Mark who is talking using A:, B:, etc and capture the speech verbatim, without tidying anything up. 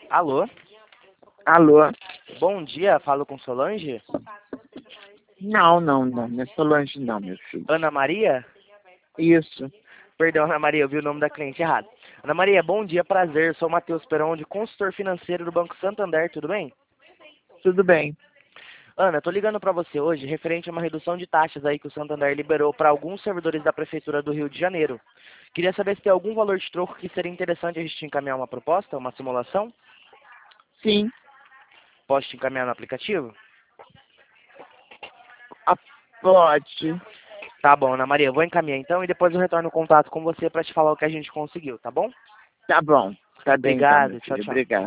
A: Alô?
B: Alô?
A: Bom dia, falo com Solange?
B: Não, não, não, não é Solange não, meu filho.
A: Ana Maria?
B: Isso.
A: Perdão, Ana Maria, eu vi o nome da cliente errado. Ana Maria, bom dia, prazer. Sou Matheus Peron, de consultor financeiro do Banco Santander, tudo bem?
B: Tudo bem.
A: Ana, tô ligando para você hoje referente a uma redução de taxas aí que o Santander liberou para alguns servidores da Prefeitura do Rio de Janeiro. Queria saber se tem algum valor de troco que seria interessante a gente te encaminhar uma proposta, uma simulação?
B: Sim.
A: Posso te encaminhar no aplicativo?
B: Ah, pode.
A: Tá bom, Ana Maria, eu vou encaminhar então e depois eu retorno o contato com você para te falar o que a gente conseguiu, tá bom?
B: Tá bom. Tá bem então, meu
A: Obrigado, tchau,
B: filho.
A: tchau.
B: Obrigado.